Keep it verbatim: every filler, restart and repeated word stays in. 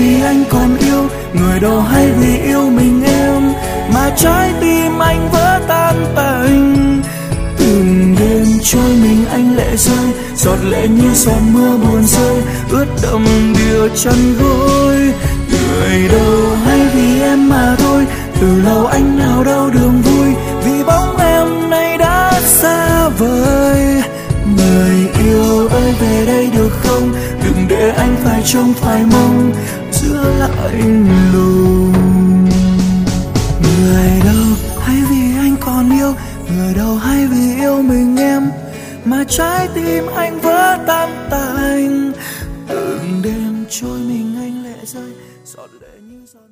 vì anh còn yêu người đâu, hay vì yêu mình em mà trái tim anh vỡ tan tành. Từng đêm trôi mình anh lệ rơi, giọt lệ như giọt mưa buồn rơi ướt đẫm bìa chân gối. Người đâu hay vì em mà thôi, từ lâu anh nào đâu đường vui, vì bóng em nay đã xa vời. Người yêu ơi về đây được không, đừng để anh phải trông phải mong giữa lạnh lùng. Người đâu hay vì anh còn yêu người đâu, hay vì yêu mình em mà trái tim anh vỡ tan tành. Từng đêm trôi mình anh lệ rơi, giọt lệ như giọt